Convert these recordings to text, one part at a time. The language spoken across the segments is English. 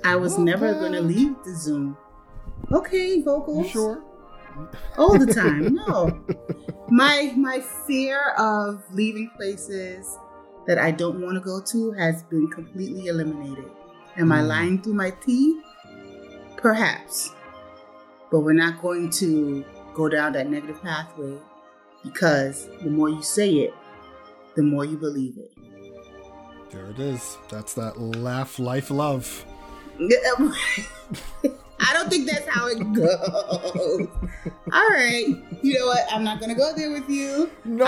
I was never going to leave the Zoom. Okay, vocals. You sure? All the time. No. My fear of leaving places that I don't want to go to has been completely eliminated. Am I lying through my teeth? Perhaps. But we're not going to go down that negative pathway, because the more you say it, the more you believe it. There it is. That's that laugh, life, love. I don't think that's how it goes. All right. You know what? I'm not going to go there with you. No,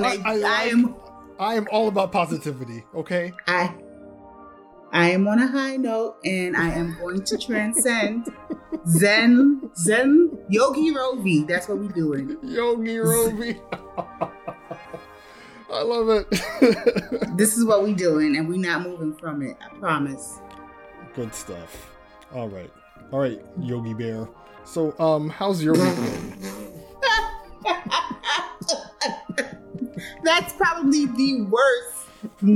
I am all about positivity, okay? I am on a high note, and I am going to transcend Zen Yogi Rovi. That's what we're doing. Yogi Rovi. I love it. This is what we're doing, and we're not moving from it. I promise. Good stuff. All right, Yogi Bear. So, how's your week going? That's probably the worst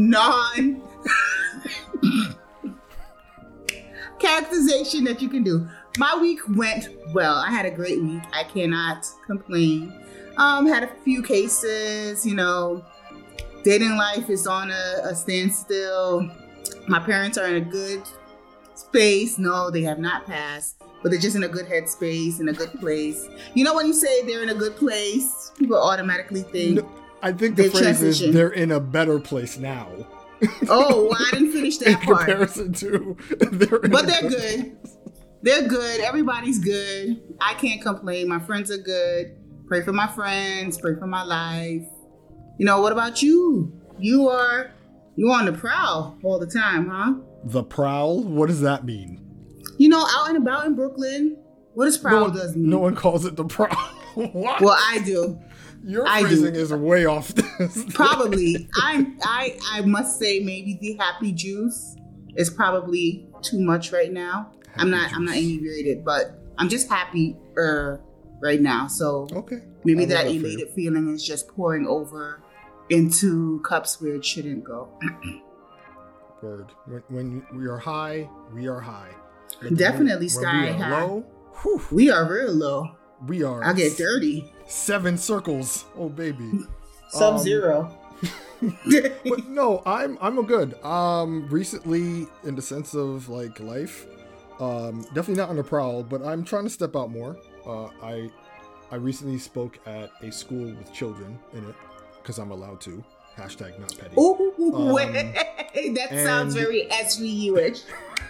characterization that you can do. My week went well. I had a great week. I cannot complain. Had a few cases, dating life is on a standstill. My parents are in a good space. No, they have not passed, but they're just in a good headspace, in a good place. You know, when you say they're in a good place, people automatically think. No, I think the phrase is they're in a better place now. Oh, well, I didn't finish that part. In comparison to, they're good. They're good. Everybody's good. I can't complain. My friends are good. Pray for my friends. Pray for my life. What about you? You on the prowl all the time, huh? The prowl? What does that mean? Out and about in Brooklyn. What does prowl does mean? No one calls it the prowl. What? Well, I do. Your phrasing is way off this. Probably. I must say maybe the happy juice is probably too much right now. I'm not inebriated, but I'm just happy right now. So okay. Maybe that elated feeling is just pouring over into cups where it shouldn't go. Word. When we are high, we are high. Definitely sky high. Low, we are real low. We are. I'll get dirty. 7 circles. Oh, baby. Sub-zero. But no, I'm good. Recently, in the sense of like life, definitely not on the prowl, but I'm trying to step out more. I recently spoke at a school with children in it, because I'm allowed to. Hashtag not petty. Ooh, that sounds very SVU-ish.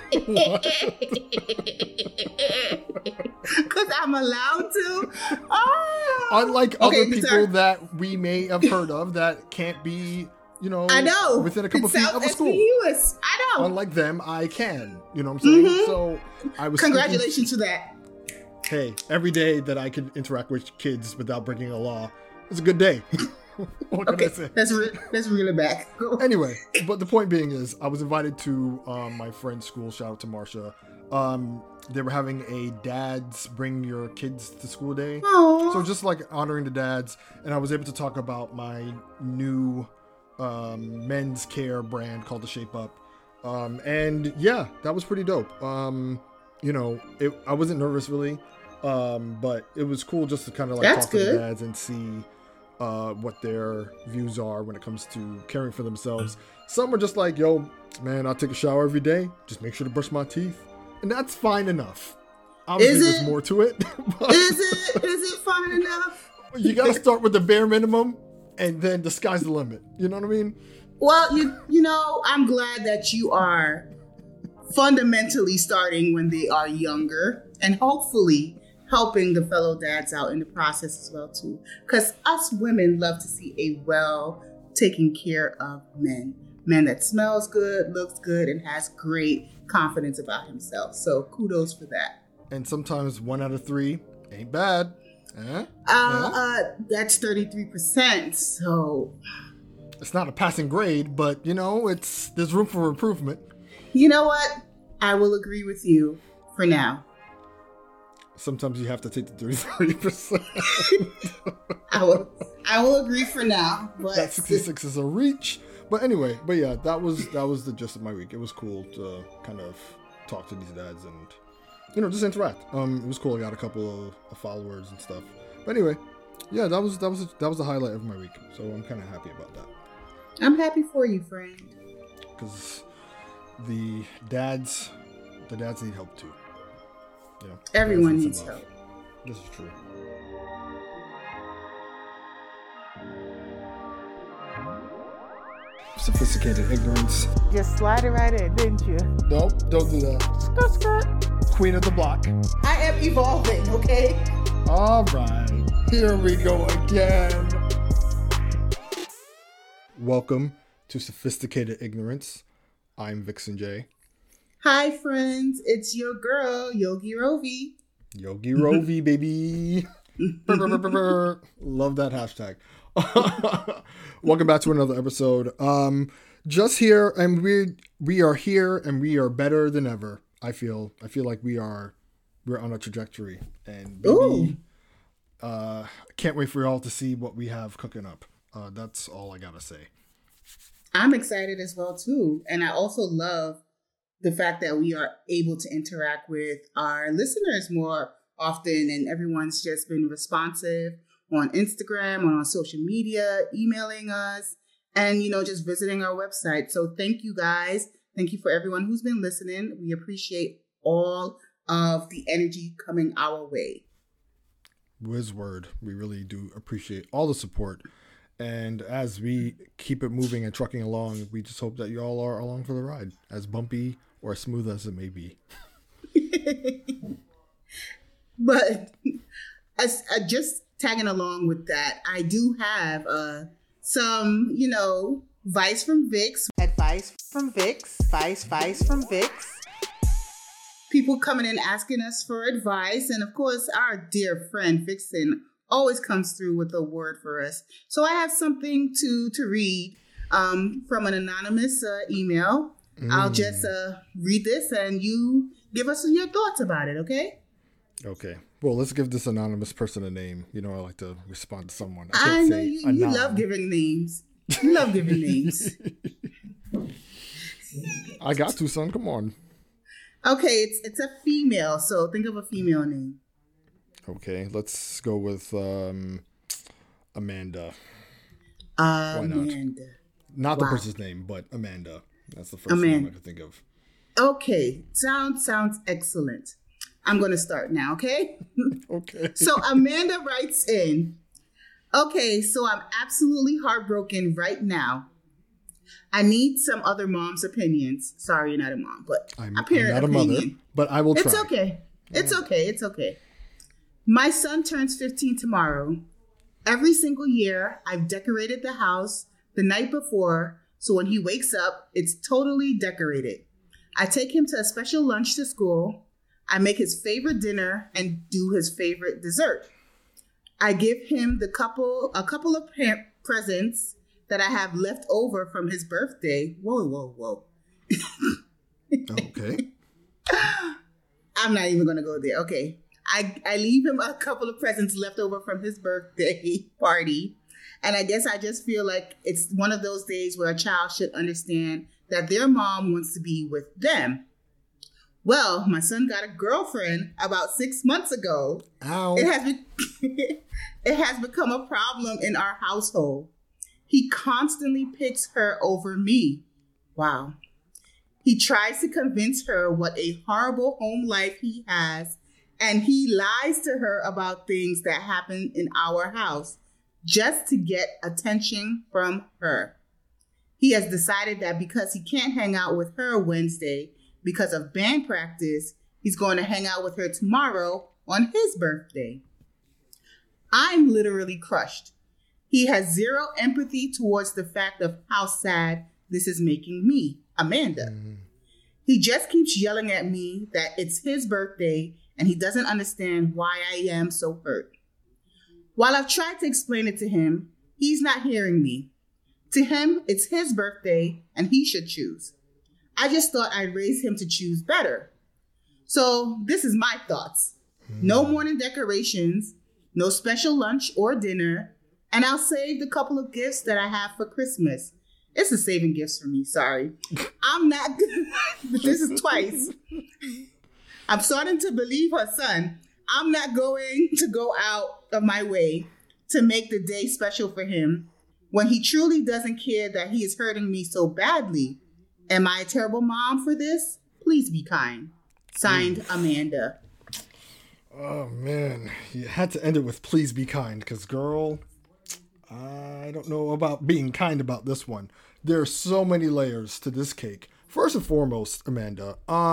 Because I'm allowed to? Oh. Unlike other people that we may have heard of that can't be, I know. within a couple feet of a school. I know. Unlike them, I can. You know what I'm saying? Mm-hmm. So I was Congratulations to that. Hey, every day that I could interact with kids without breaking a law is a good day. What can I say? Let's reel it back. Anyway, but the point being is I was invited to my friend's school. Shout out to Marsha. They were having a dads bring your kids to school day. Aww. So just like honoring the dads. And I was able to talk about my new men's care brand called The Shape Up. And yeah, that was pretty dope. I wasn't nervous really. But it was cool just to kind of like talk to the dads and see what their views are when it comes to caring for themselves. Some are just like, yo, man, I take a shower every day. Just make sure to brush my teeth. And that's fine enough. Obviously, there's more to it. Is it fine enough? You got to start with the bare minimum, and then the sky's the limit. You know what I mean? Well, I'm glad that you are fundamentally starting when they are younger, and hopefully helping the fellow dads out in the process as well too. Because us women love to see a well taken care of man that smells good, looks good, and has great confidence about himself. So kudos for that. And sometimes 1 out of 3 ain't bad. That's 33%. So it's not a passing grade, but there's room for improvement. You know what? I will agree with you for now. Sometimes you have to take the 30%. I will agree for now. But that 66 is a reach. But anyway, yeah, that was the gist of my week. It was cool to kind of talk to these dads and, you know, just interact. It was cool. I got a couple of followers and stuff. But anyway, yeah, that was the highlight of my week. So I'm kind of happy about that. I'm happy for you, friend. Because the dads need help too. You know, everyone needs help. This is true. Sophisticated ignorance. Just slide it right in, didn't you? Nope, don't do that. Skirt, skirt. Queen of the block. I am evolving, okay? All right, here we go again. Welcome to Sophisticated Ignorance. I'm Vixen J. Hi, friends. It's your girl, Yogi Rovi. Yogi Rovi, baby. Love that hashtag. Welcome back to another episode. Just here, and we are here, and we are better than ever. I feel like we're on a trajectory, and maybe, can't wait for y'all to see what we have cooking up. That's all I gotta say. I'm excited as well too, and I also love the fact that we are able to interact with our listeners more often, and everyone's just been responsive on Instagram, on social media, emailing us, and, you know, just visiting our website. So thank you guys. Thank you for everyone who's been listening. We appreciate all of the energy coming our way. Whiz word. We really do appreciate all the support. And as we keep it moving and trucking along, we just hope that you all are along for the ride, as bumpy or smooth as it may be. But as just tagging along with that, I do have some, you know, advice from Vix. Advice from Vix. People coming in asking us for advice. And of course, our dear friend Vixen always comes through with a word for us. So I have something to read from an anonymous email. I'll just read this and you give us your thoughts about it, okay? Okay. Well, let's give this anonymous person a name. You know, I like to respond to someone. I know you love giving names. You love giving names. I got to, son. Come on. Okay, it's a female, so think of a female name. Okay, let's go with Amanda. Why not? Not the person's name, but Amanda. That's the first name I could think of. Okay, sounds excellent. I'm going to start now, okay? Okay. So Amanda writes in, okay, so I'm absolutely heartbroken right now. I need some other mom's opinions. Sorry, you're not a mom, but I'm not a mother, but I will try. It's okay. It's okay. My son turns 15 tomorrow. Every single year, I've decorated the house the night before, so when he wakes up, it's totally decorated. I take him to a special lunch to school. I make his favorite dinner and do his favorite dessert. I give him a couple of presents that I have left over from his birthday. Whoa. Okay. I'm not even going to go there. Okay. I leave him a couple of presents left over from his birthday party. And I guess I just feel like it's one of those days where a child should understand that their mom wants to be with them. Well, my son got a girlfriend about 6 months ago. Ow. It has become a problem in our household. He constantly picks her over me. Wow. He tries to convince her what a horrible home life he has, and he lies to her about things that happen in our house just to get attention from her. He has decided that because he can't hang out with her Wednesday because of band practice, he's going to hang out with her tomorrow on his birthday. I'm literally crushed. He has zero empathy towards the fact of how sad this is making me, Amanda. He just keeps yelling at me that it's his birthday and he doesn't understand why I am so hurt. While I've tried to explain it to him, he's not hearing me. To him, it's his birthday and he should choose. I just thought I'd raise him to choose better. So this is my thoughts. No morning decorations, no special lunch or dinner, and I'll save the couple of gifts that I have for Christmas. It's a saving gifts for me. Sorry. I'm not. This is twice. I'm starting to believe her son. I'm not going to go out of my way to make the day special for him when he truly doesn't care that he is hurting me so badly. Am I a terrible mom for this? Please be kind. Signed, Amanda. Oh, man. You had to end it with please be kind, because, girl, I don't know about being kind about this one. There are so many layers to this cake. First and foremost, Amanda,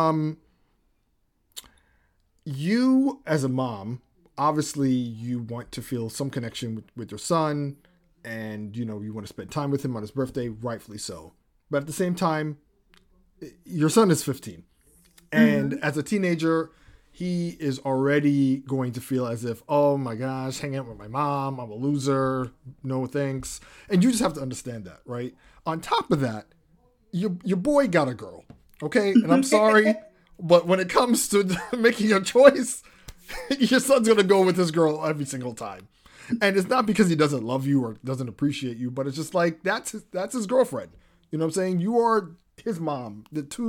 you as a mom, obviously you want to feel some connection with your son, and, you know, you want to spend time with him on his birthday, rightfully so. But at the same time, your son is 15. And as a teenager, he is already going to feel as if, oh my gosh, hanging out with my mom, I'm a loser, no thanks. And you just have to understand that, right? On top of that, your boy got a girl, okay? And I'm sorry, but when it comes to making a choice, your son's going to go with his girl every single time. And it's not because he doesn't love you or doesn't appreciate you, but it's just like, that's his girlfriend. You know what I'm saying? You are his mom.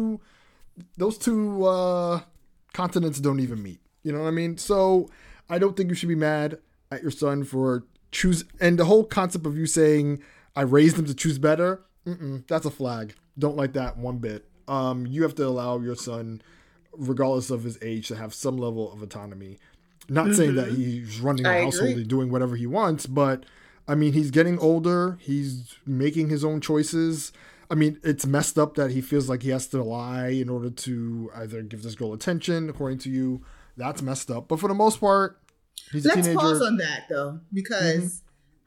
Those two continents don't even meet. You know what I mean? So I don't think you should be mad at your son for and the whole concept of you saying, I raised him to choose better. That's a flag. Don't like that one bit. You have to allow your son, regardless of his age, to have some level of autonomy. Not saying that he's running a household and doing whatever he wants, but I mean, he's getting older. He's making his own choices. I mean, it's messed up that he feels like he has to lie in order to either give this girl attention, according to you. That's messed up. But for the most part, he's a teenager. Let's pause on that, though, because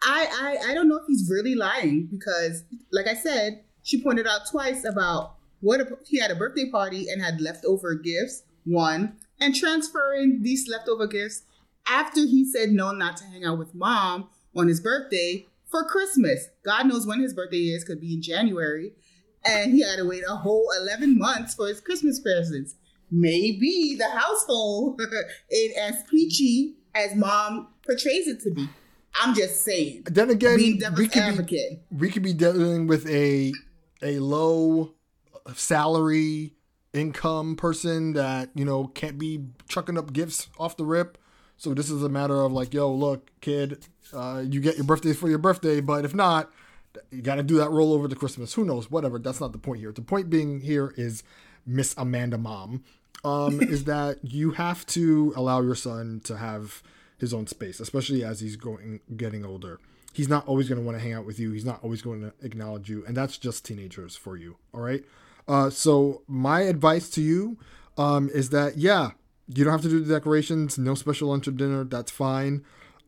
I don't know if he's really lying, because, like I said, she pointed out twice about he had a birthday party and had leftover gifts, one, and transferring these leftover gifts after he said no not to hang out with mom on his birthday for Christmas. God knows when his birthday is, could be in January. And he had to wait a whole 11 months for his Christmas presents. Maybe the household ain't as peachy as mom portrays it to be. I'm just saying. Then again, being devil's advocate. We could be dealing with a low salary income person that, you know, can't be chucking up gifts off the rip. So this is a matter of like, yo, look, kid, you get your birthday for your birthday, but if not, you got to do that rollover to Christmas. Who knows? Whatever. That's not the point here. The point being here is Miss Amanda Mom, is that you have to allow your son to have his own space, especially as he's getting older. He's not always going to want to hang out with you. He's not always going to acknowledge you. And that's just teenagers for you. All right. So my advice to you is that, yeah, you don't have to do the decorations. No special lunch or dinner. That's fine.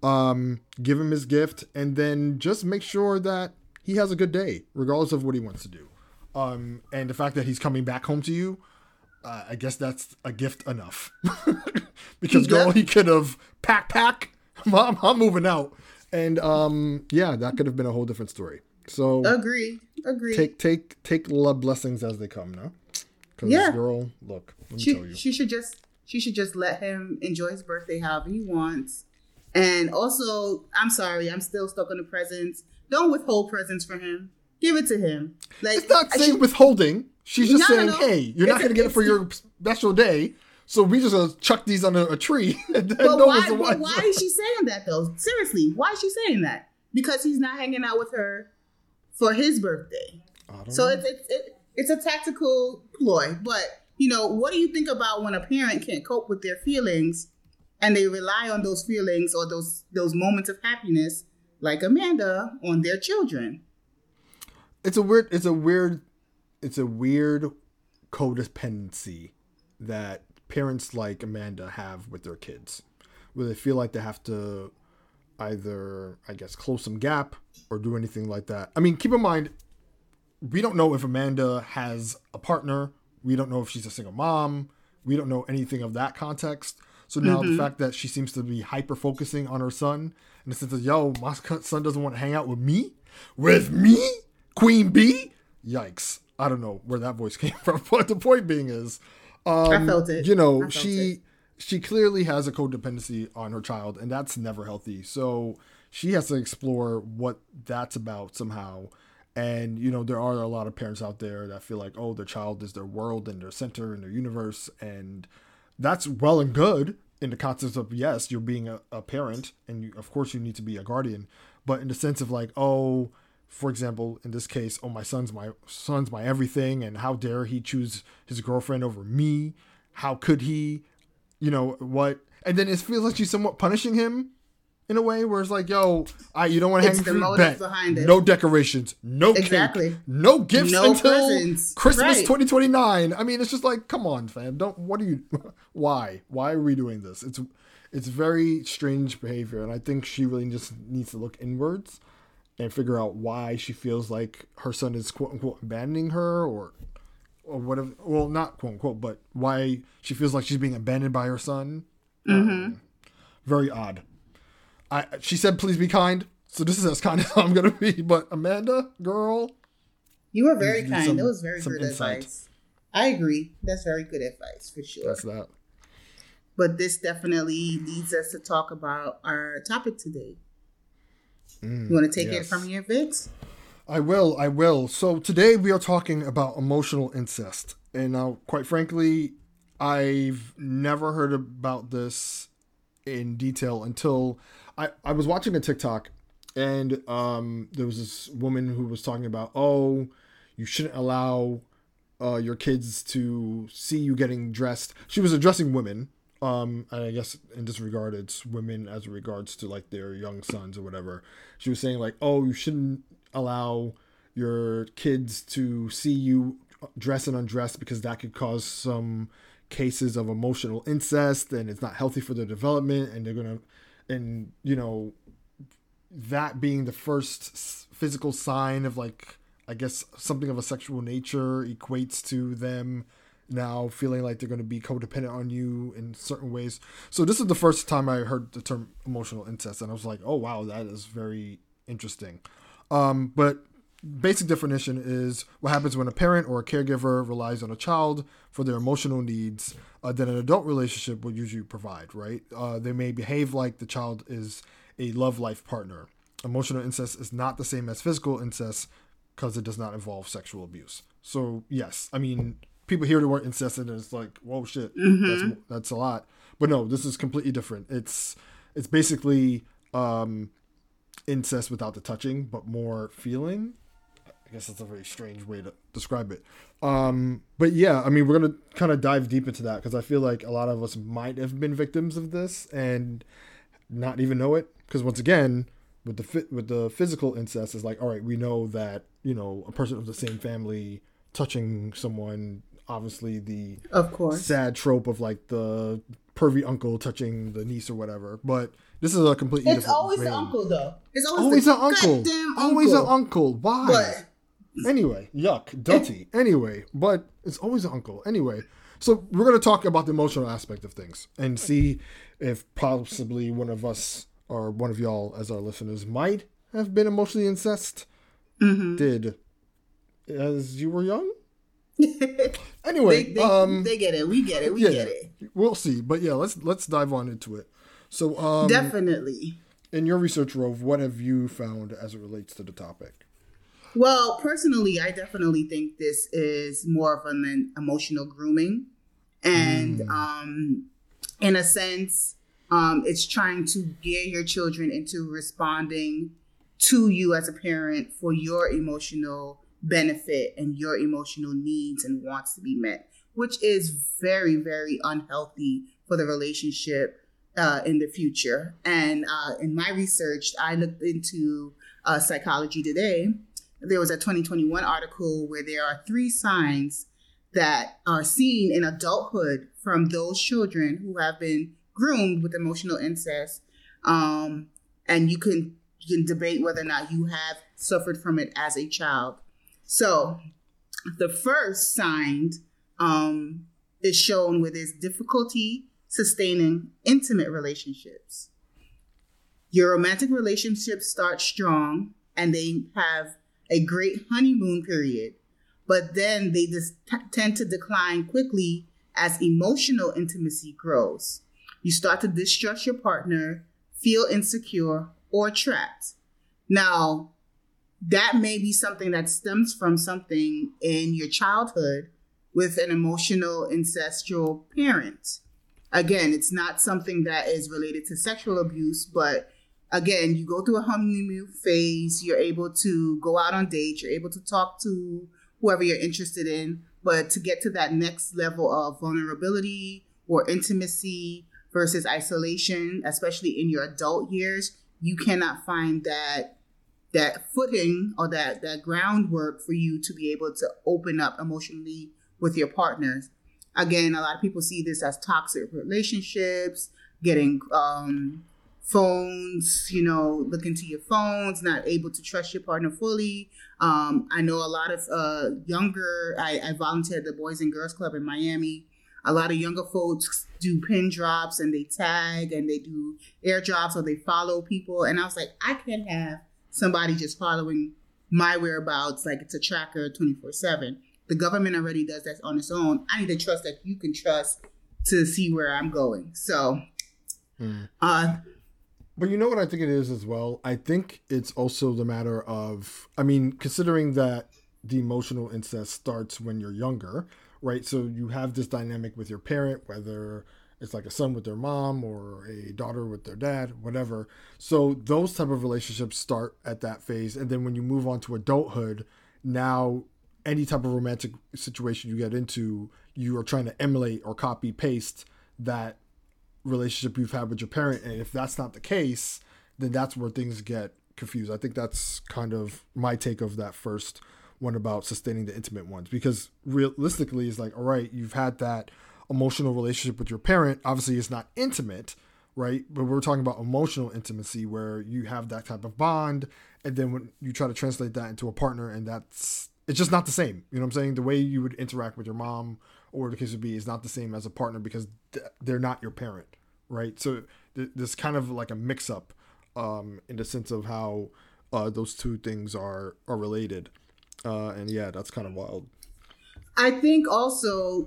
Give him his gift and then just make sure that he has a good day, regardless of what he wants to do. And the fact that he's coming back home to you, I guess that's a gift enough. Because, girl, he could have pack, mom, I'm moving out. And, yeah, that could have been a whole different story. So Agree. Take love blessings as they come, no? Because, girl, look, let me tell you. She should just let him enjoy his birthday however he wants. And also, I'm sorry, I'm still stuck on the presents. Don't withhold presents for him. Give it to him. Like, it's not saying withholding. She's just saying, hey, you're not going to get it for your special day, so we just going to chuck these under a tree. But why is she saying that, though? Seriously, why is she saying that? Because he's not hanging out with her for his birthday. So it's a tactical ploy. But, you know, what do you think about when a parent can't cope with their feelings and they rely on those feelings or those moments of happiness, like Amanda, on their children? It's a weird codependency that parents like Amanda have with their kids, where they feel like they have to either, I guess, close some gap or do anything like that. I mean, keep in mind, we don't know if Amanda has a partner. We don't know if she's a single mom. We don't know anything of that context. So now the fact that she seems to be hyper-focusing on her son in the sense of, yo, my son doesn't want to hang out with me? With me? Queen Bee? Yikes. I don't know where that voice came from. But the point being is, I felt it. You know, she clearly has a codependency on her child, and that's never healthy. So she has to explore what that's about somehow. And, you know, there are a lot of parents out there that feel like, oh, their child is their world and their center and their universe. And that's well and good in the context of, yes, you're being a parent and of course you need to be a guardian. But in the sense of like, oh, for example, in this case, oh, my son's my everything. And how dare he choose his girlfriend over me? How could he, you know, what? And then it feels like she's somewhat punishing him in a way where it's like, yo, you don't want to hang the free? motive behind it. No decorations, no cake, no gifts until presents. Christmas Right. 2029. I mean, it's just like, come on, fam. Why are we doing this? It's very strange behavior. And I think she really just needs to look inwards and figure out why she feels like her son is quote unquote abandoning her or whatever. Well, not quote unquote, but why she feels like she's being abandoned by her son. Very odd. She said, please be kind. So this is as kind as I'm going to be. But Amanda, girl. You were very kind. That was very good advice. I agree. That's very good advice for sure. That's that. But this definitely leads us to talk about our topic today. You want to take it from here, Vix? I will. So today we are talking about emotional incest. And now, quite frankly, I've never heard about this in detail until I was watching a TikTok and there was this woman who was talking about, oh, you shouldn't allow your kids to see you getting dressed. She was addressing women. And I guess in this regard, it's women as regards to like their young sons or whatever. She was saying like, oh, you shouldn't allow your kids to see you dress and undress because that could cause some cases of emotional incest and it's not healthy for their development. And they're going to, and you know, that being the first physical sign of like, I guess something of a sexual nature equates to them now feeling like they're going to be codependent on you in certain ways. So this is the first time I heard the term emotional incest and I was like, oh wow, that is very interesting. But basic definition is what happens when a parent or a caregiver relies on a child for their emotional needs that an adult relationship would usually provide, right? They may behave like the child is a love life partner. Emotional incest is not the same as physical incest because it does not involve sexual abuse. So yes, I mean, people hear the word incest and it's like, whoa, shit, that's a lot. But no, this is completely different. It's basically incest without the touching, but more feeling. I guess that's a very strange way to describe it. But yeah, I mean, we're going to kind of dive deep into that because I feel like a lot of us might have been victims of this and not even know it. Because once again, with the physical incest, is like, all right, we know that, you know, a person of the same family touching someone, obviously the sad trope of like the pervy uncle touching the niece or whatever. But this is a completely different. It's always the uncle though. It's always an uncle. Always an uncle. Why? But anyway, yuck, dirty. Anyway, but it's always an uncle. Anyway, so we're going to talk about the emotional aspect of things and see if possibly one of us or one of y'all as our listeners might have been emotionally incest. Did as you were young. Anyway, they get it. We get it. We get it. We'll see. But yeah, let's dive on into it. So definitely. In your research, Rove, what have you found as it relates to the topic? Well, personally, I definitely think this is more of an emotional grooming. And in a sense, it's trying to gear your children into responding to you as a parent for your emotional benefit and your emotional needs and wants to be met, which is very, very unhealthy for the relationship in the future. And in my research, I looked into Psychology Today. There was a 2021 article where there are 3 signs that are seen in adulthood from those children who have been groomed with emotional incest. And you can debate whether or not you have suffered from it as a child. So the first sign is shown with is difficulty sustaining intimate relationships. Your romantic relationships start strong and they have a great honeymoon period, but then they just tend to decline quickly as emotional intimacy grows. You start to distrust your partner, feel insecure or trapped. Now, that may be something that stems from something in your childhood with an emotional ancestral parent. Again, it's not something that is related to sexual abuse, but again, you go through a honeymoon phase, you're able to go out on dates, you're able to talk to whoever you're interested in, but to get to that next level of vulnerability or intimacy versus isolation, especially in your adult years, you cannot find that footing or that groundwork for you to be able to open up emotionally with your partners. Again, a lot of people see this as toxic relationships, getting phones, look into your phones, not able to trust your partner fully. I know a lot of I volunteered at the Boys and Girls Club in Miami. A lot of younger folks do pin drops and they tag and they do airdrops or they follow people. And I was like, I can't have somebody just following my whereabouts like it's a tracker 24/7. The government already does that on its own. I need to trust that you can trust to see where I'm going. So, but you know what I think it is as well? I think it's also the matter of, considering that the emotional incest starts when you're younger, right? So you have this dynamic with your parent, whether it's like a son with their mom or a daughter with their dad, whatever. So those type of relationships start at that phase. And then when you move on to adulthood, now any type of romantic situation you get into, you are trying to emulate or copy paste that relationship you've had with your parent. And if that's not the case, then that's where things get confused. I think that's kind of my take of that first one about sustaining the intimate ones, because realistically it's like, all right, you've had that emotional relationship with your parent. Obviously it's not intimate, right? But we're talking about emotional intimacy where you have that type of bond. And then when you try to translate that into a partner, and it's just not the same. You know what I'm saying? The way you would interact with your mom or the case would be is not the same as a partner because they're not your parent, right? So there's kind of like a mix up in the sense of how those two things are related. And yeah, that's kind of wild. I think also,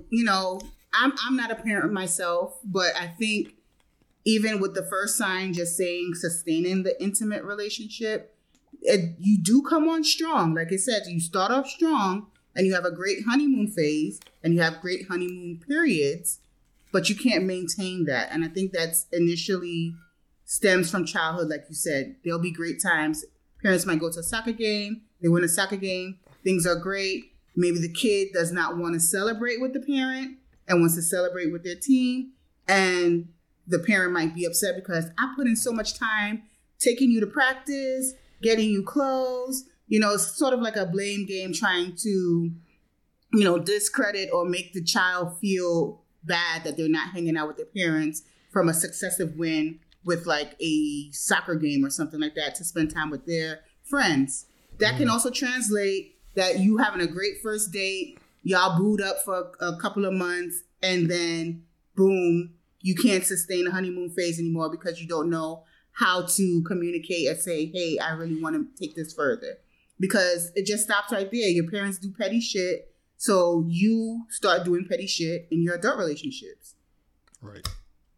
I'm not a parent myself, but I think even with the first sign, just saying sustaining the intimate relationship, you do come on strong. Like I said, you start off strong and you have a great honeymoon phase and you have great honeymoon periods, but you can't maintain that. And I think that's initially stems from childhood. Like you said, there'll be great times. Parents might go to a soccer game. They win a soccer game. Things are great. Maybe the kid does not want to celebrate with the parent and wants to celebrate with their team. And the parent might be upset because I put in so much time taking you to practice, getting you clothes. It's sort of like a blame game trying to, discredit or make the child feel bad that they're not hanging out with their parents from a successive win with like a soccer game or something like that to spend time with their friends. That can also translate that you having a great first date, y'all booed up for a couple of months, and then boom, you can't sustain the honeymoon phase anymore because you don't know how to communicate and say, hey, I really want to take this further. Because it just stops right there. Your parents do petty shit, so you start doing petty shit in your adult relationships. Right.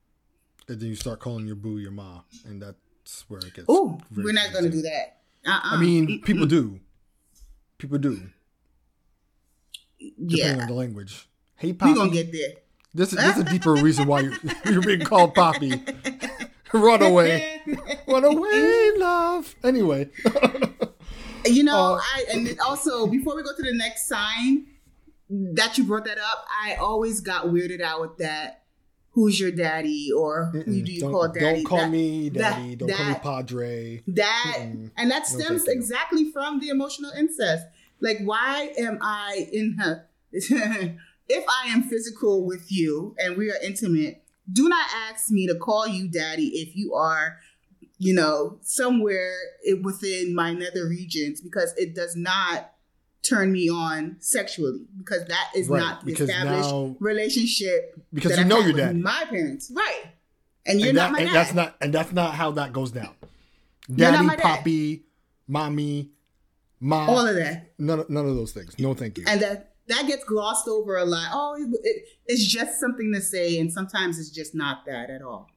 And then you start calling your boo your ma, and that's where it gets... Oh, we're not going to do that. People do. People do. Depending on the language. Hey, Poppy. We're going to get there. This is a deeper reason why you're being called Poppy. Run away. Run away, love. Anyway. And also, before we go to the next sign, that you brought that up, I always got weirded out with that. Who's your daddy, or who do you call daddy? Don't call me daddy. Don't call me padre. And that stems exactly from the emotional incest. Like, why am I if I am physical with you and we are intimate, do not ask me to call you daddy if you are, somewhere within my nether regions, because it does not turn me on sexually, because that is not the established relationship. Because your dad, my parents, right? And you're not my dad. That's not how that goes down. Daddy, Poppy, mommy, mom, all of that. None of those things. No, thank you. And that gets glossed over a lot. Oh, it's just something to say, and sometimes it's just not that at all.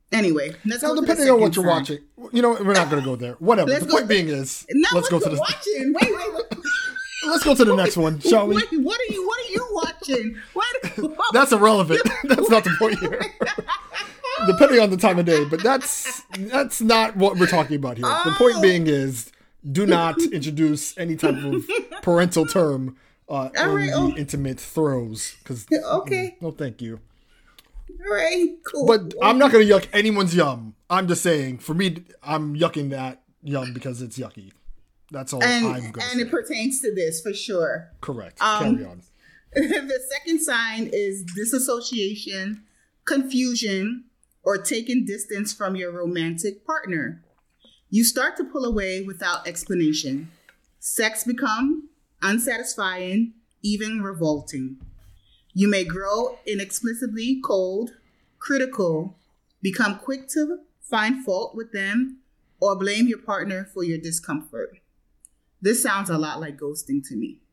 Anyway, let's Now, go depending to the on what second you're sign. watching, you know, we're not going to go there. Whatever. Let's The go- point being is, Not let's go what to you're the watching. Wait. let's go to the next one, shall we? What are you watching? That's irrelevant. That's not the point here. Depending on the time of day, but that's not what we're talking about here. The point being is, do not introduce any type of parental term in the intimate throes. Because Okay. no, thank you. All right, cool. But I'm not going to yuck anyone's yum. I'm just saying, for me, I'm yucking that yum because it's yucky. That's all I'm going to say. And it pertains to this for sure. Correct. Carry on. The second sign is disassociation, confusion, or taking distance from your romantic partner. You start to pull away without explanation. Sex become unsatisfying, even revolting. You may grow inexplicably cold, critical, become quick to find fault with them, or blame your partner for your discomfort. This sounds a lot like ghosting to me.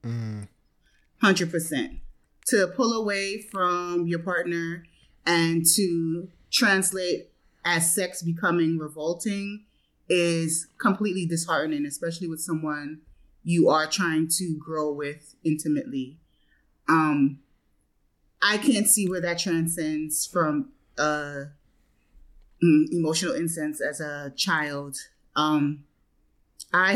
100%. To pull away from your partner and to translate as sex becoming revolting is completely disheartening, especially with someone you are trying to grow with intimately. I can't see where that transcends from emotional incense as a child. I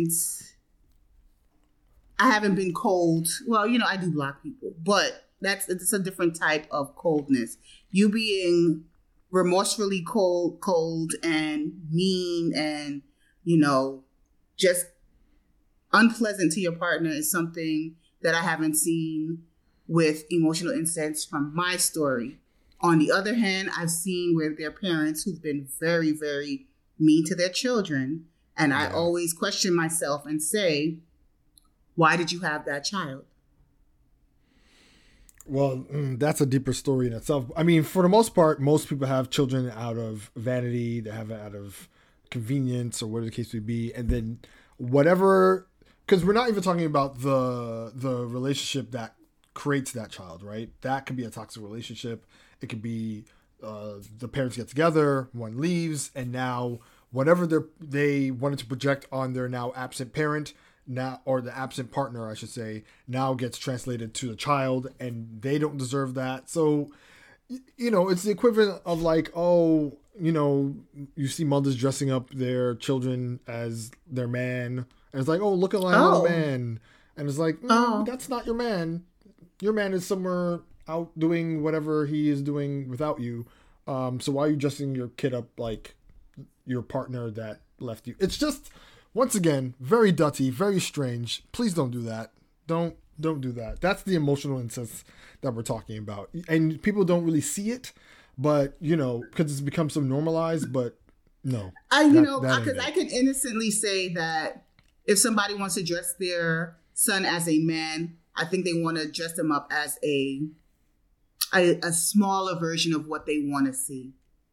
haven't been cold. Well, you know, I do block people, but it's a different type of coldness. You being remorsefully cold and mean and, you know, just unpleasant to your partner is something that I haven't seen with emotional incense from my story. On the other hand, I've seen with their parents who've been very, very mean to their children. And I always question myself and say, why did you have that child? Well, that's a deeper story in itself. I mean, for the most part, most people have children out of vanity. They have it out of convenience or whatever the case may be. And then whatever, because we're not even talking about the relationship that creates that child, right? That could be a toxic relationship. It could be the parents get together, one leaves, and now whatever they wanted to project on their now absent parent, now, or the absent partner, I should say, now gets translated to the child, and they don't deserve that. So, you know, it's the equivalent of like, oh, you know, you see mothers dressing up their children as their man, and it's like, oh, look at my little man, and it's like, that's not your man. Your man is somewhere out doing whatever he is doing without you. So why are you dressing your kid up like your partner that left you? It's just, once again, very dutty, very strange. Please don't do that. Don't do that. That's the emotional incest that we're talking about. And people don't really see it, but, you know, because it's become so normalized, but no. Because I can innocently say that if somebody wants to dress their son as a man, I think they want to dress them up as a smaller version of what they want to see.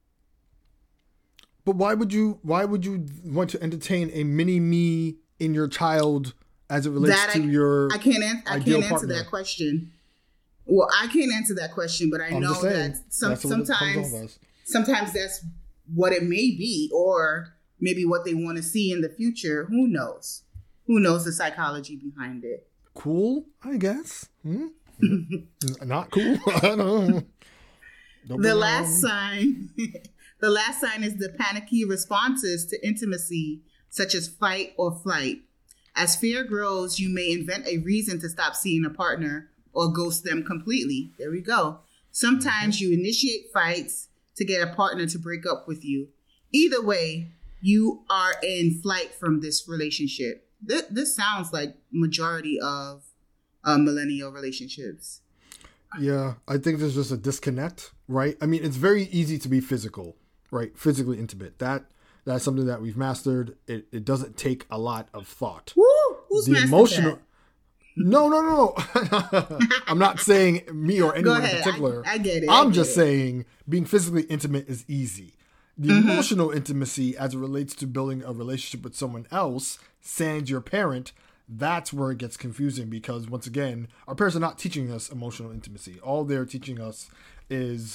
But why would you want to entertain a mini me in your child as it relates to your I can't answer that question. Well, I can't answer that question, but I know that sometimes that's what it may be, or maybe what they want to see in the future. Who knows? Who knows the psychology behind it? Cool, I guess. Not cool. I don't know. The last sign is the panicky responses to intimacy, such as fight or flight. As fear grows, you may invent a reason to stop seeing a partner or ghost them completely. There we go. Sometimes you initiate fights to get a partner to break up with you. Either way, you are in flight from this relationship. This sounds like majority of millennial relationships. Yeah, I think there's just a disconnect, right? I mean, it's very easy to be physical, right? Physically intimate. That's something that we've mastered. It doesn't take a lot of thought. Woo! Who's the emotional? That? No. I'm not saying me or anyone in particular. I get it. I'm just saying being physically intimate is easy. The emotional intimacy as it relates to building a relationship with someone else, sans your parent, that's where it gets confusing, because once again, our parents are not teaching us emotional intimacy. All they're teaching us is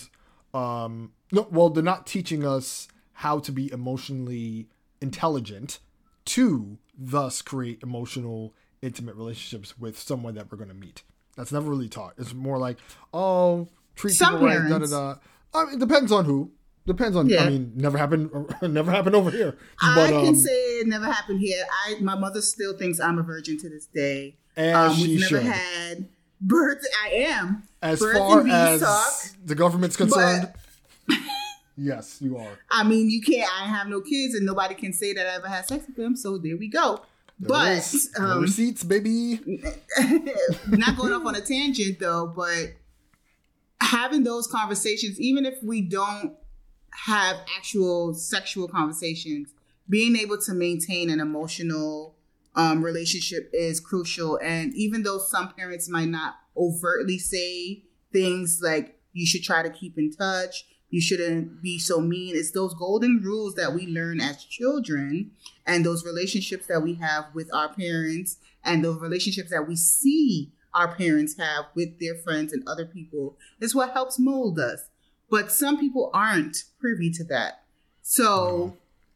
No, well, they're not teaching us how to be emotionally intelligent to thus create emotional, intimate relationships with someone that we're going to meet. That's never really taught. It's more like, oh, treat Some people right, parents. I mean, it depends on who. Depends on. Yeah. I mean, never happened over here. I can say it never happened here. My mother still thinks I'm a virgin to this day. And she we've never should. had birth. I am. As birth far and bees as talk, the government's concerned, yes, you are. I mean, you can't. I have no kids, and nobody can say that I ever had sex with them. So there we go. There it is. No receipts, baby. Not going off on a tangent though, but having those conversations, even if we don't have actual sexual conversations, being able to maintain an emotional relationship is crucial. And even though some parents might not overtly say things like you should try to keep in touch, you shouldn't be so mean, it's those golden rules that we learn as children, and those relationships that we have with our parents, and those relationships that we see our parents have with their friends and other people is what helps mold us. But some people aren't privy to that. So,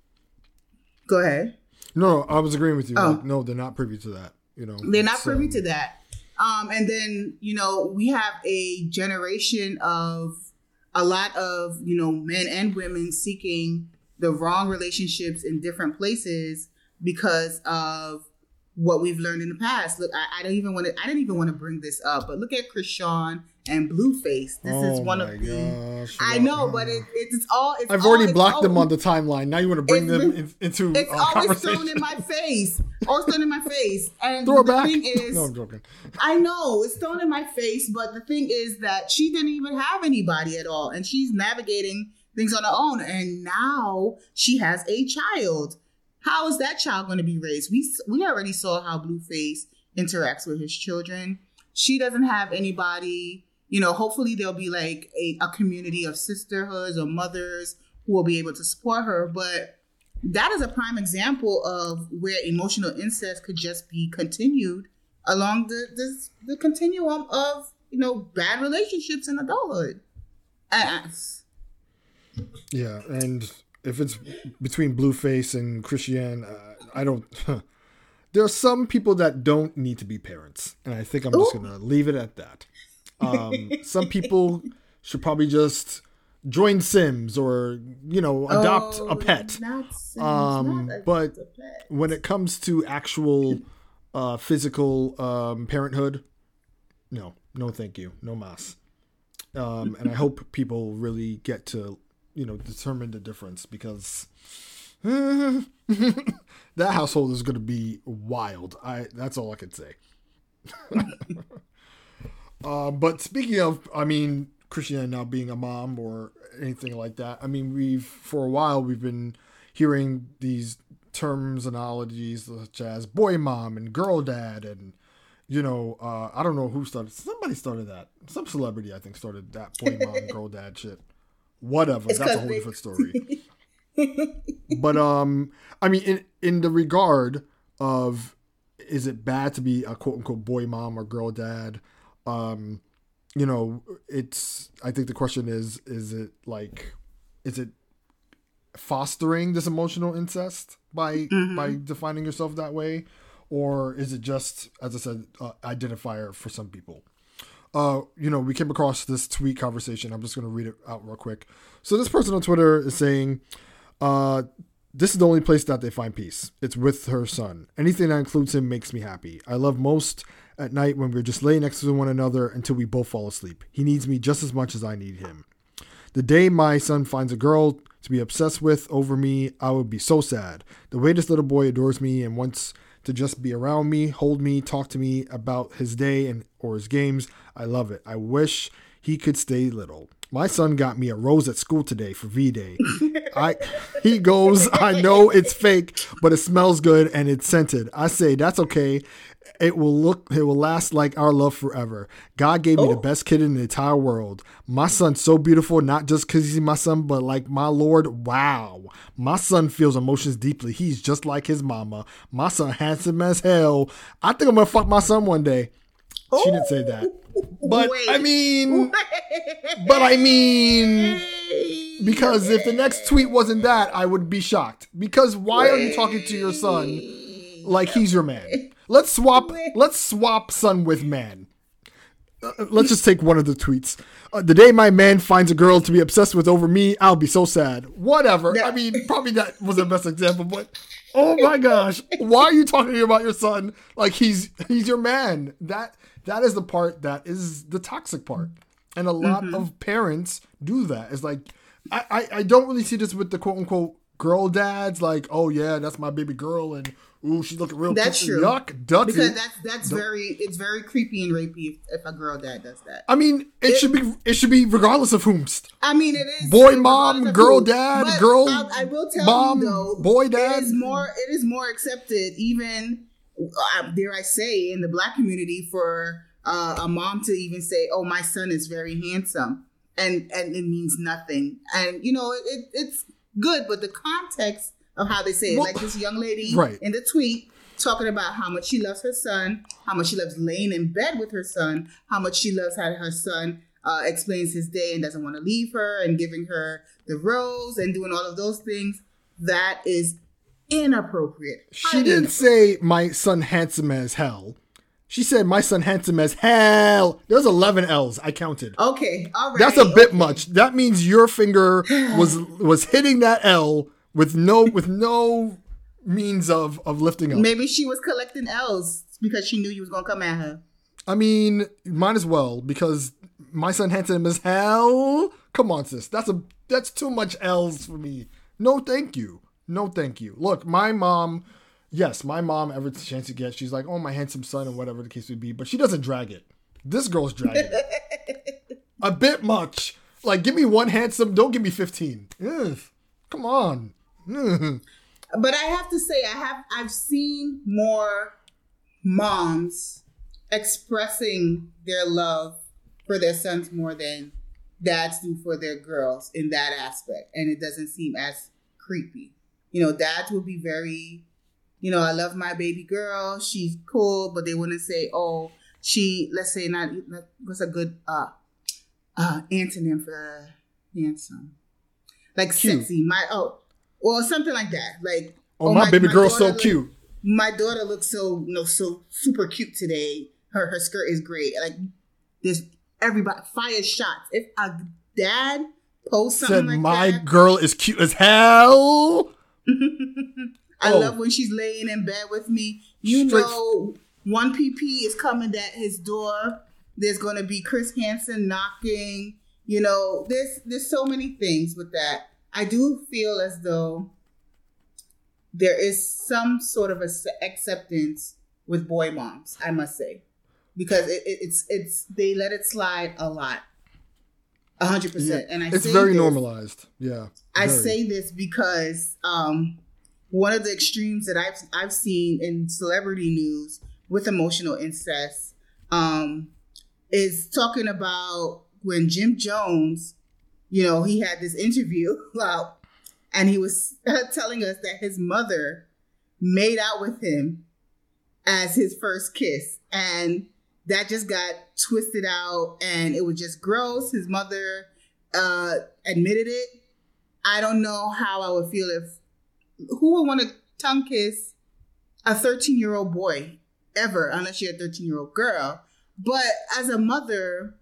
Go ahead. No, I was agreeing with you. Oh. Like, no, they're not privy to that. They're not privy to that. And then, we have a generation of a lot of, men and women seeking the wrong relationships in different places because of what we've learned in the past. Look, I didn't even want to bring this up, but look at Krishan and Blueface. This is one of the. Gosh, I know, but it's all. I've already blocked them on the timeline. Now you want to bring them into it's always conversation. thrown in my face. Always thrown in my face. And throw it the back. thing is, no, I'm joking. I know it's thrown in my face, but the thing is that she didn't even have anybody at all, and she's navigating things on her own. And now she has a child. How is that child going to be raised? We already saw how Blueface interacts with his children. She doesn't have anybody. Hopefully there'll be like a community of sisterhoods or mothers who will be able to support her. But that is a prime example of where emotional incest could just be continued along the continuum of, bad relationships in adulthood. Yeah, and if it's between Blueface and Christiane, I don't... There are some people that don't need to be parents, and I think I'm just going to leave it at that. Some people should probably just join Sims or, adopt a pet. But when it comes to actual physical parenthood, no, thank you. No mas. And I hope people really get to, determine the difference, because that household is going to be wild. That's all I could say. But speaking of, Christiane now being a mom or anything like that, for a while we've been hearing these terminologies such as boy mom and girl dad, and I don't know who started. Somebody started that. Some celebrity, I think, started that boy mom, girl dad shit. Whatever. That's a whole different story. But in the regard of, is it bad to be a quote unquote boy mom or girl dad? I think the question is it fostering this emotional incest by defining yourself that way? Or is it just, as I said, identifier for some people? We came across this tweet conversation. I'm just going to read it out real quick. So this person on Twitter is saying, this is the only place that they find peace. It's with her son. Anything that includes him makes me happy. I love most at night when we're just laying next to one another until we both fall asleep. He needs me just as much as I need him. The day my son finds a girl to be obsessed with over me, I would be so sad. The way this little boy adores me and wants to just be around me, hold me, talk to me about his day or his games, I love it. I wish he could stay little. My son got me a rose at school today for V-Day. He goes, I know it's fake, but it smells good and it's scented. I say, that's okay. It will last like our love forever. God gave me the best kid in the entire world. My son's so beautiful, not just because he's my son, but like my Lord. Wow. My son feels emotions deeply. He's just like his mama. My son handsome as hell. I think I'm going to fuck my son one day. She didn't say that. But Wait. I mean, Because if the next tweet wasn't that, I would be shocked. Because why are you talking to your son like he's your man? Let's swap son with man. Let's just take one of the tweets. The day my man finds a girl to be obsessed with over me, I'll be so sad. Whatever. I mean, probably that was the best example, but oh my gosh, why are you talking about your son like he's your man? That is the part that is the toxic part. And a lot of parents do that. It's like, I don't really see this with the quote unquote girl dads, like, oh yeah, that's my baby girl, and ooh, she's looking real cute. That's true. Yuck, ducky. Because that's very creepy and rapey if a girl dad does that. I mean, it should be regardless of whomst. I mean, it is boy mom, girl dad, but girl I will tell mom, you though, boy dad. It is more accepted, even dare I say, in the Black community for a mom to even say, "Oh, my son is very handsome," and it means nothing. And it's good, but the context of how they say it, like this young lady in the tweet talking about how much she loves her son, how much she loves laying in bed with her son, how much she loves how her son explains his day and doesn't want to leave her, and giving her the rose and doing all of those things. That is inappropriate. She didn't say my son handsome as hell. She said my son handsome as hell. There's 11 L's. I counted. Okay, all right. That's a bit much. That means your finger was hitting that L with no means of lifting up. Maybe she was collecting L's because she knew you was gonna come at her. I mean, might as well, because my son handsome as hell. Come on, sis. That's too much L's for me. No, thank you. No, thank you. Look, my mom. Yes, my mom, every chance you get, she's like, oh, my handsome son, and whatever the case would be. But she doesn't drag it. This girl's dragging it. A bit much. Like, give me one handsome, don't give me 15. Ugh, come on. Ugh. But I have to say, I've seen more moms expressing their love for their sons more than dads do for their girls in that aspect. And it doesn't seem as creepy. Dads will be very... I love my baby girl. She's cool, but they wouldn't say, oh, let's say not, what's a good antonym for handsome? Like cute. Sexy. Or something like that. Like, my baby girl's so cute. My daughter looks so super cute today. Her skirt is great. Like, there's everybody, fire shots. If a dad posts something like my that. Girl is cute as hell. I love when she's laying in bed with me. One PP is coming at his door. There's going to be Chris Hansen knocking. There's so many things with that. I do feel as though there is some sort of acceptance with boy moms, I must say, because it's they let it slide a lot, 100%. Yeah, and it's very normalized. Yeah, I say this because one of the extremes that I've seen in celebrity news with emotional incest is talking about when Jim Jones, he had this interview out, and he was telling us that his mother made out with him as his first kiss, and that just got twisted out, and it was just gross. His mother admitted it. I don't know how I would feel if who would want to tongue kiss a 13-year-old boy ever, unless you're a 13-year-old girl. But as a mother,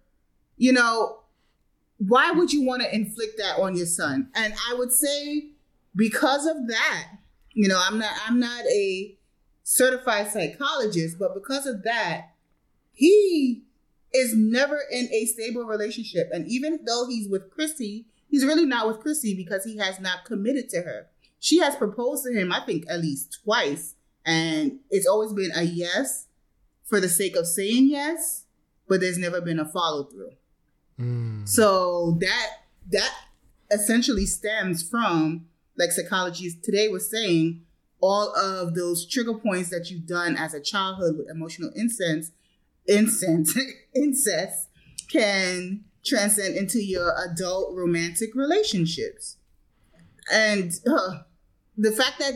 why would you want to inflict that on your son? And I would say because of that, I'm not a certified psychologist, but because of that, he is never in a stable relationship. And even though he's with Chrissy, he's really not with Chrissy because he has not committed to her. She has proposed to him, I think, at least twice. And it's always been a yes for the sake of saying yes, but there's never been a follow through. So that essentially stems from, like psychology today was saying, all of those trigger points that you've done as a childhood with emotional incest can transcend into your adult romantic relationships. And the fact that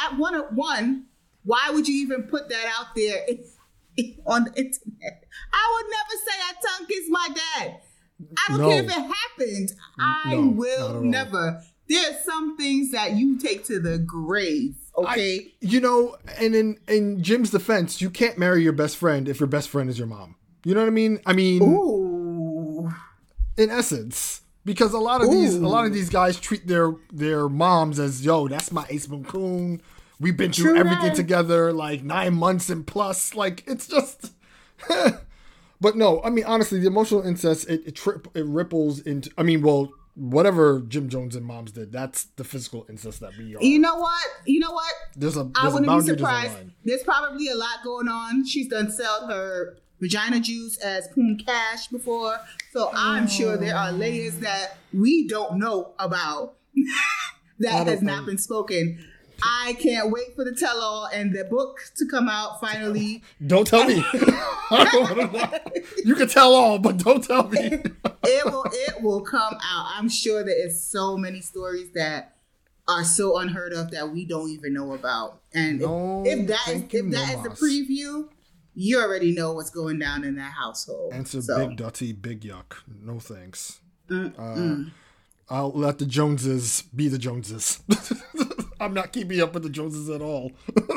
why would you even put that out there on the internet? I would never say I tongue kissed my dad. I don't care if it happened. I will never. There's some things that you take to the grave. Okay. And in Jim's defense, you can't marry your best friend if your best friend is your mom. You know what I mean? Ooh. In essence, because a lot of these guys treat their moms as, yo, that's my ace boon coon. We've been through everything together, like 9 months and plus. Like, it's just. But no, I mean, honestly, the emotional incest, it ripples into. I mean, well, whatever Jim Jones and moms did, that's the physical incest that we are. You know what? I wouldn't be surprised. There's probably a lot going on. She's done sold her vagina juice as Poon Cash before, so I'm sure there are layers that we don't know about that has not been spoken. I can't wait for the tell-all and the book to come out finally. Don't tell me. You can tell all, but don't tell me. It will come out. I'm sure there is so many stories that are so unheard of that we don't even know about. And if that is the preview, you already know what's going down in that household. And it's a big dirty, big yuck. No thanks. I'll let the Joneses be the Joneses. I'm not keeping up with the Joneses at all.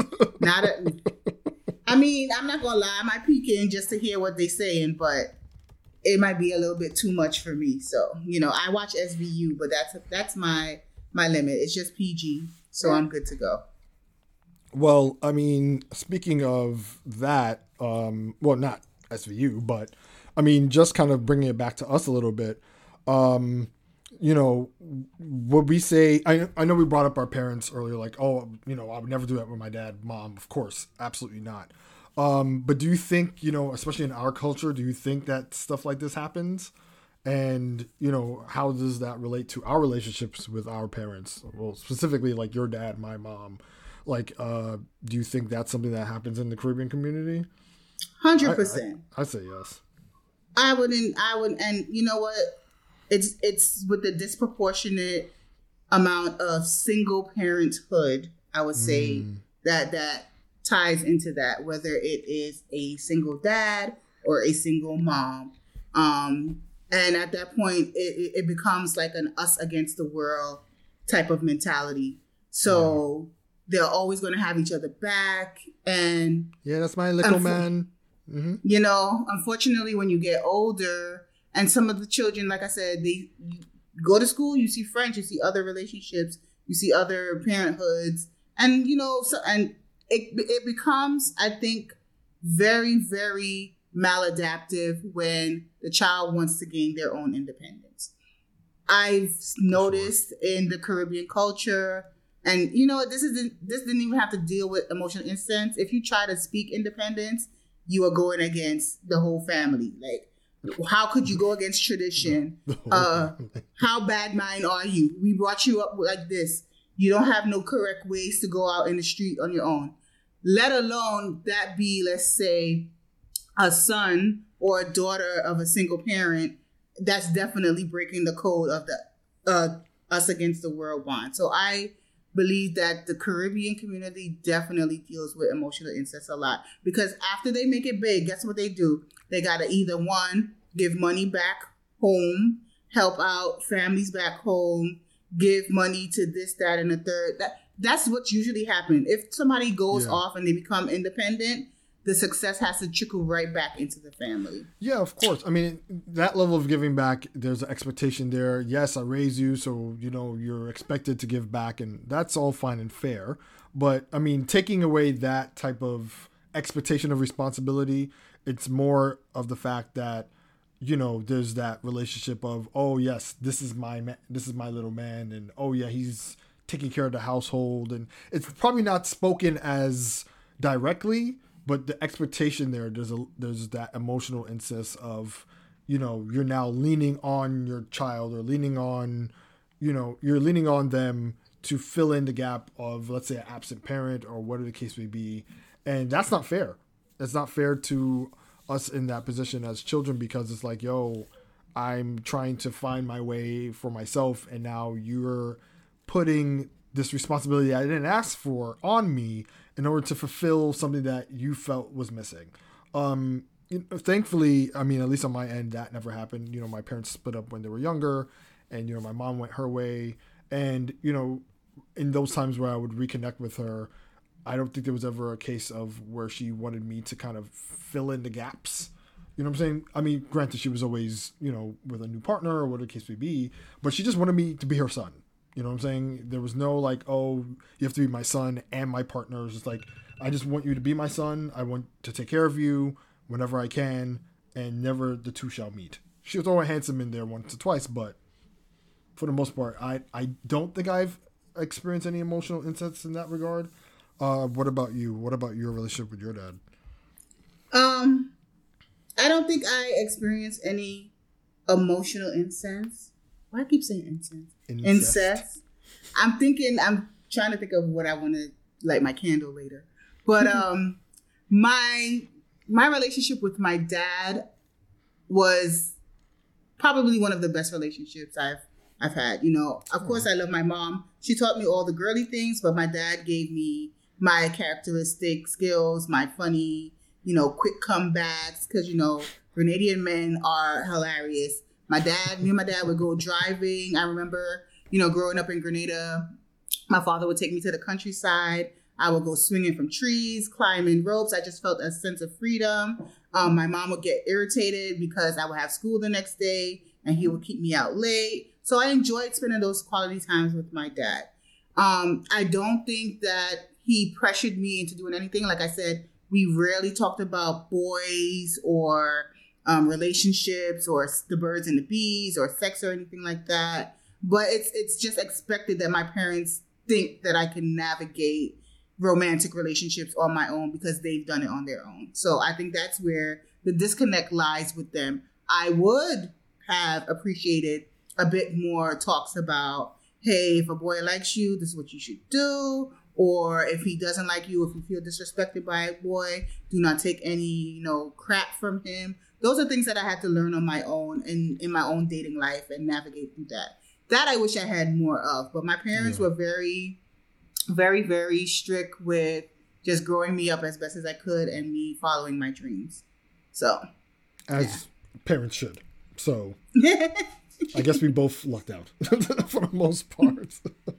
I mean, I'm not gonna lie. I might peek in just to hear what they're saying, but it might be a little bit too much for me. So, I watch SVU, but that's my limit. It's just PG, so I'm good to go. Well, I mean, speaking of that, well, not SVU, but I mean, just kind of bringing it back to us a little bit. What we say, I know we brought up our parents earlier, like, I would never do that with my dad, mom. Of course, absolutely not. But do you think, especially in our culture, do you think that stuff like this happens? And, how does that relate to our relationships with our parents? Well, specifically like your dad, my mom. Like, do you think that's something that happens in the Caribbean community? 100%. I say yes. I wouldn't, and you know what? It's with the disproportionate amount of single parenthood, I would say, that ties into that, whether it is a single dad or a single mom. And at that point, it becomes like an us against the world type of mentality. So they're always going to have each other back. And yeah, that's my little man. Mm-hmm. Unfortunately, when you get older, and some of the children, like I said, they go to school, you see friends, you see other relationships, you see other parenthoods. And, and it becomes, I think, very, very maladaptive when the child wants to gain their own independence. I've noticed in the Caribbean culture, and this didn't even have to deal with emotional incest. If you try to speak independence, you are going against the whole family. Like, how could you go against tradition? How bad mind are you? We brought you up like this. You don't have no correct ways to go out in the street on your own. Let alone that be, let's say, a son or a daughter of a single parent. That's definitely breaking the code of the us against the world bond. So I believe that the Caribbean community definitely deals with emotional incest a lot, because after they make it big, guess what they do? They got to either one, give money back home, help out families back home, give money to this, that, and the third. That's what's usually happening. If somebody goes off and they become independent, the success has to trickle right back into the family. Yeah, of course. I mean, that level of giving back, there's an expectation there. Yes, I raised you, so, you're expected to give back, and that's all fine and fair. But, I mean, taking away that type of expectation of responsibility, it's more of the fact that, there's that relationship of, oh, yes, this is my little man, and, oh, yeah, he's taking care of the household. And it's probably not spoken as directly, but the expectation there's that emotional incest of, you're now leaning on your child, or leaning on, you're leaning on them to fill in the gap of, let's say, an absent parent or whatever the case may be. And that's not fair. It's not fair to us in that position as children, because it's like, yo, I'm trying to find my way for myself, and now you're putting this responsibility I didn't ask for on me in order to fulfill something that you felt was missing. thankfully, I mean, at least on my end, that never happened. My parents split up when they were younger, and my mom went her way, and in those times where I would reconnect with her, I don't think there was ever a case of where she wanted me to kind of fill in the gaps. You know what I'm saying? I mean, granted, she was always, with a new partner or whatever the case may be, but she just wanted me to be her son. You know what I'm saying? There was no like, oh, you have to be my son and my partner. It's just like, I just want you to be my son. I want to take care of you whenever I can, and never the two shall meet. She'll throw a handsome in there once or twice, but for the most part, I don't think I've experienced any emotional insights in that regard. What about you? What about your relationship with your dad? I don't think I experienced any emotional incense. Why I keep saying incense? Incest. I'm trying to think of what I want to light my candle later. But my relationship with my dad was probably one of the best relationships I've had. Of course, I love my mom. She taught me all the girly things, but my dad gave me my characteristic skills, my funny, quick comebacks, because, Grenadian men are hilarious. Me and my dad would go driving. I remember, growing up in Grenada, my father would take me to the countryside. I would go swinging from trees, climbing ropes. I just felt a sense of freedom. My mom would get irritated because I would have school the next day and he would keep me out late. So I enjoyed spending those quality times with my dad. I don't think that he pressured me into doing anything. Like I said, we rarely talked about boys or relationships or the birds and the bees or sex or anything like that. But it's just expected that my parents think that I can navigate romantic relationships on my own because they've done it on their own. So I think that's where the disconnect lies with them. I would have appreciated a bit more talks about, hey, if a boy likes you, this is what you should do. Or if he doesn't like you, if you feel disrespected by a boy, do not take any, crap from him. Those are things that I had to learn on my own and in my own dating life and navigate through that. That I wish I had more of. But my parents were very, very, very strict with just growing me up as best as I could and me following my dreams. So, as parents should. So, I guess we both lucked out for the most part.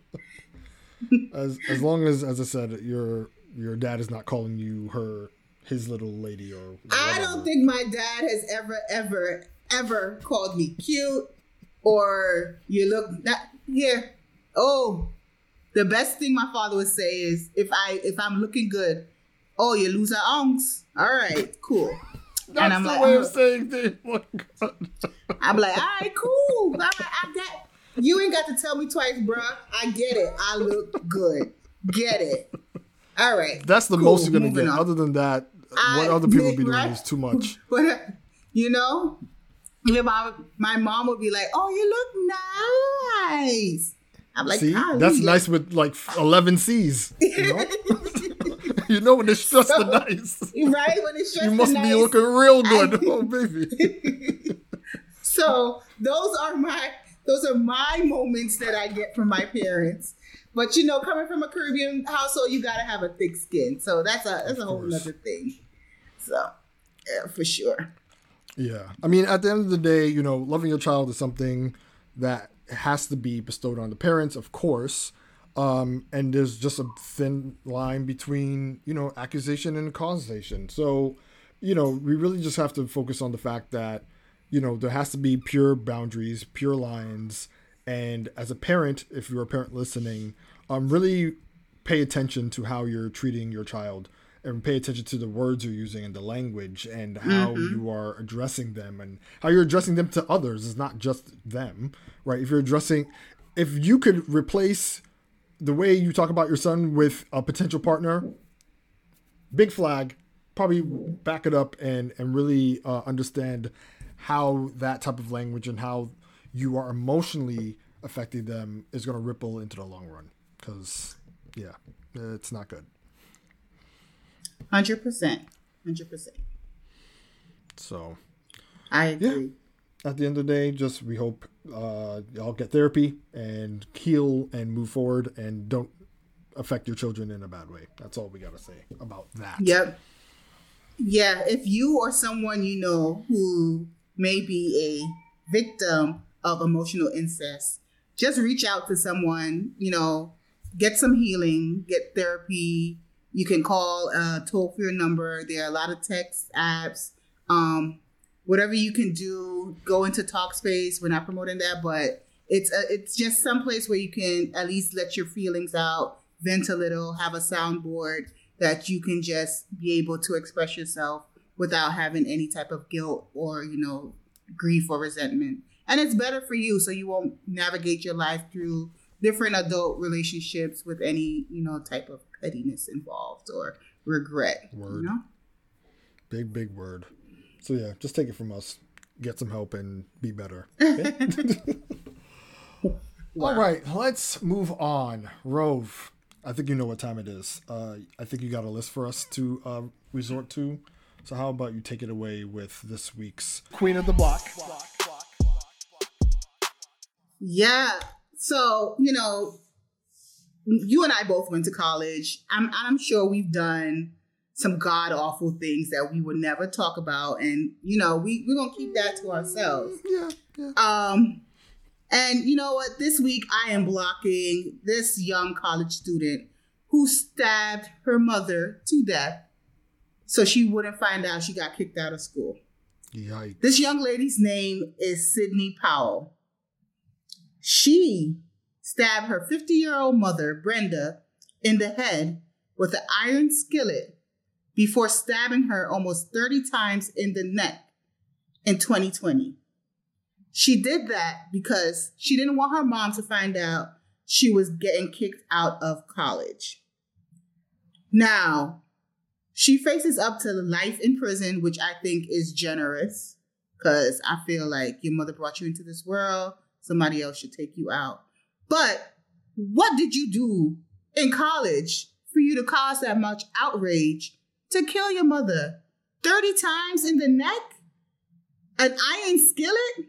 as long as I said, your dad is not calling you his little lady or whatever. I don't think my dad has ever called me cute or you look that here. Oh, the best thing my father would say is if I'm looking good, oh, you lose an ounce. All right, cool. That's and I'm the way of saying things. Oh, God. I'm like, all right, cool. You ain't got to tell me twice, bruh. I get it. I look good. Get it. All right. That's the most you're going to get. On. Other than that, what other people be doing is too much. But, even my mom would be like, oh, you look nice. I'm like, see, that's nice with like 11 C's. When it's just the nice. Right? When it's just you must be looking real good. Oh, baby. So those are my moments that I get from my parents. But coming from a Caribbean household, you gotta have a thick skin. So that's a whole other thing. So yeah, for sure. Yeah. I mean, at the end of the day, loving your child is something that has to be bestowed on the parents, of course. And there's just a thin line between, accusation and causation. So, we really just have to focus on the fact that, there has to be pure boundaries, pure lines. And as a parent, if you're a parent listening, really pay attention to how you're treating your child and pay attention to the words you're using and the language and how you are addressing them and how you're addressing them to others. It's not just them, right? If you could replace the way you talk about your son with a potential partner, big flag, probably back it up and really understand how that type of language and how you are emotionally affecting them is going to ripple into the long run. Because, yeah, it's not good. 100%. So, I agree. Yeah. At the end of the day, we hope y'all get therapy and heal and move forward and don't affect your children in a bad way. That's all we got to say about that. Yep. Yeah, if you or someone you know who may be a victim of emotional incest, just reach out to someone, get some healing, get therapy. You can call a toll-free number. There are a lot of text apps. Whatever you can do, go into Talkspace. We're not promoting that, but it's just some place where you can at least let your feelings out, vent a little, have a soundboard that you can just be able to express yourself without having any type of guilt or, grief or resentment. And it's better for you, so you won't navigate your life through different adult relationships with any, type of pettiness involved or regret. Word. Big word. So yeah, just take it from us. Get some help and be better. Okay? Wow. All right, let's move on. Rove, I think you know what time it is. I think you got a list for us to resort to. So how about you take it away with this week's Queen of the Block? Yeah. So, you and I both went to college. I'm sure we've done some god-awful things that we would never talk about. And, we're going to keep that to ourselves. Yeah. And you know what? This week I am blocking this young college student who stabbed her mother to death so she wouldn't find out she got kicked out of school. Yikes. This young lady's name is Sidney Powell. She stabbed her 50-year-old mother, Brenda, in the head with an iron skillet before stabbing her almost 30 times in the neck in 2020. She did that because she didn't want her mom to find out she was getting kicked out of college. Now, she faces up to life in prison, which I think is generous because I feel like your mother brought you into this world. Somebody else should take you out. But what did you do in college for you to cause that much outrage to kill your mother? 30 times in the neck? An iron skillet?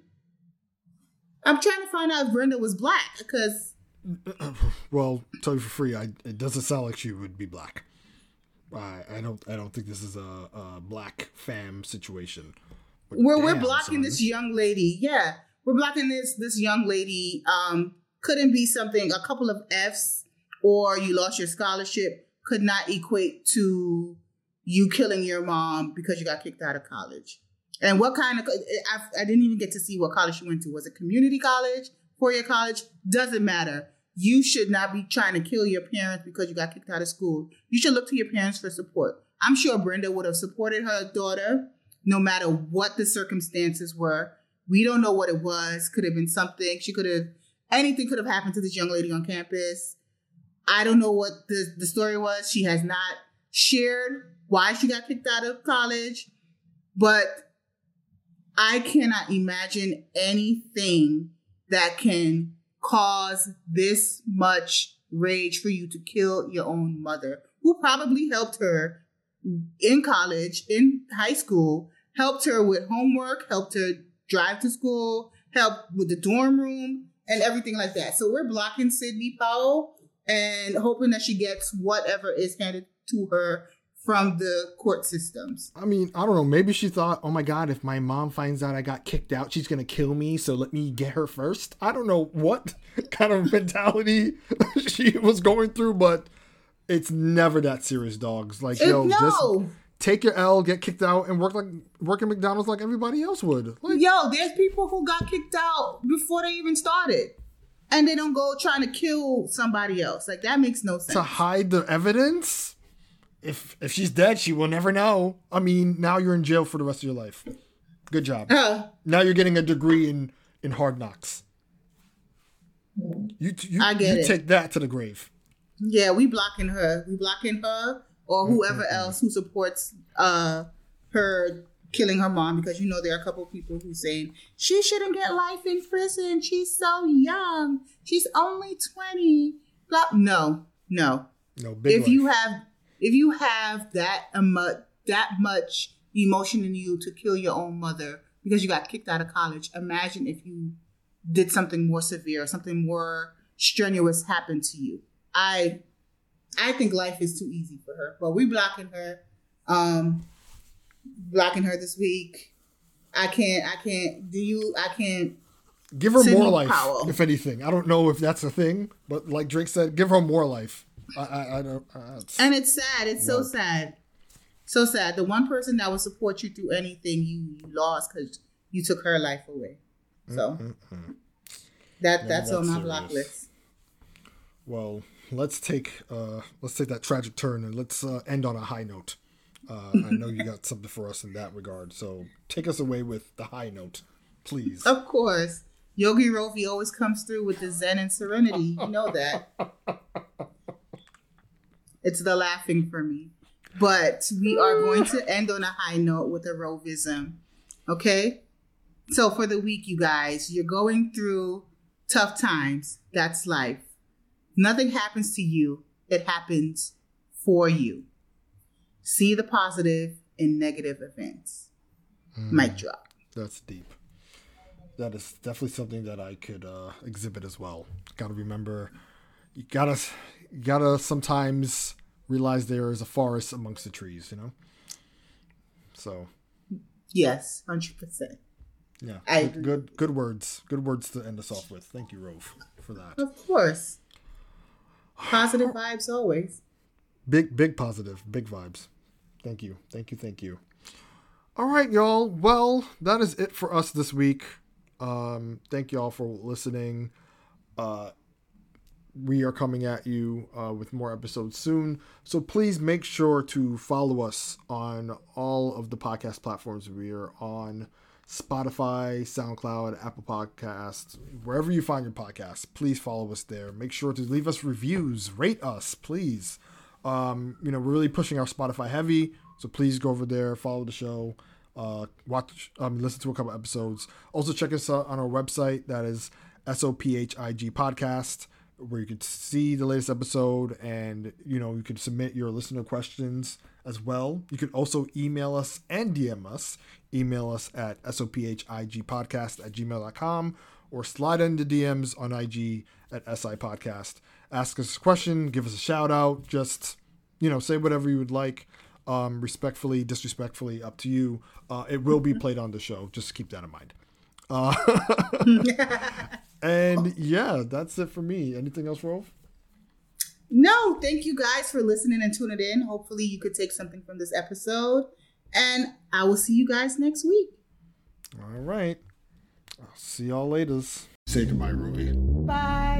I'm trying to find out if Brenda was black because... Well, tell you for free, it doesn't sound like she would be black. I don't think this is a black fam situation. But we're blocking this young lady. Yeah, we're blocking this young lady. Couldn't be something, a couple of Fs or you lost your scholarship could not equate to you killing your mom because you got kicked out of college. And what kind of, I didn't even get to see what college she went to. Was it community college, four-year college? Doesn't matter. You should not be trying to kill your parents because you got kicked out of school. You should look to your parents for support. I'm sure Brenda would have supported her daughter no matter what the circumstances were. We don't know what it was. Could have been something. Anything could have happened to this young lady on campus. I don't know what the story was. She has not shared why she got kicked out of college, but I cannot imagine anything that can cause this much rage for you to kill your own mother, who probably helped her in college, in high school, helped her with homework, helped her drive to school, helped with the dorm room, and everything like that. So we're blocking Sidney Powell and hoping that she gets whatever is handed to her from the court systems. I mean, I don't know. Maybe she thought, oh my God, if my mom finds out I got kicked out, she's going to kill me. So let me get her first. I don't know what kind of mentality she was going through, but it's never that serious, dogs. Like, just take your L, get kicked out, and work at McDonald's like everybody else would. Like, there's people who got kicked out before they even started. And they don't go trying to kill somebody else. Like, that makes no sense. To hide the evidence? If she's dead, she will never know. I mean, now you're in jail for the rest of your life. Good job. Now you're getting a degree in hard knocks. You take that to the grave. Yeah, we blocking her. We blocking her or whoever else who supports her killing her mom, because there are a couple of people who saying she shouldn't get life in prison. She's so young. She's only 20. No. Big life. If you have that much emotion in you to kill your own mother because you got kicked out of college, imagine if you did something more severe, something more strenuous happened to you. I think life is too easy for her, but we blocking her. blocking her this week. I can't. Give her Sidney more life, Powell. if anything. I don't know if that's a thing, but like Drake said, give her more life. I don't. And it's sad. It's so sad. So sad. The one person that would support you through anything, you lost because you took her life away. So that's on my block list. Well, let's take that tragic turn and let's end on a high note. I know you got something for us in that regard, so take us away with the high note, please. Of course. Yogi Rovi always comes through with the zen and serenity. You know that. It's the laughing for me. But we are going to end on a high note with a Rovism. Okay? So for the week, you guys, you're going through tough times. That's life. Nothing happens to you. It happens for you. See the positive in negative events. Mic drop. That's deep. That is definitely something that I could exhibit as well. Got to remember, you gotta sometimes realize there is a forest amongst the trees, you know? So. Yes, 100%. Yeah. I agree. Good words. Good words to end us off with. Thank you, Rove, for that. Of course. Positive vibes always. Big positive. Big vibes. Thank you. All right, y'all. Well, that is it for us this week. Thank you all for listening. We are coming at you with more episodes soon. So please make sure to follow us on all of the podcast platforms. We are on Spotify, SoundCloud, Apple Podcasts, wherever you find your podcasts. Please follow us there. Make sure to leave us reviews, rate us, please. We're really pushing our Spotify heavy, so please go over there, follow the show, listen to a couple episodes. Also check us out on our website, that is SOPHIG Podcast, where you can see the latest episode and you can submit your listener questions as well. You can also email us and DM us. Email us at sophigpodcast@gmail.com or slide into DMs on IG at SI Podcast. Ask us a question, give us a shout out, just say whatever you would like. Respectfully, disrespectfully, up to you. It will be played on the show. Just keep that in mind. And yeah, that's it for me. Anything else, Rolf? No, thank you guys for listening and tuning in. Hopefully you could take something from this episode. And I will see you guys next week. All right. I'll see y'all later. Say goodbye, Ruby. Bye.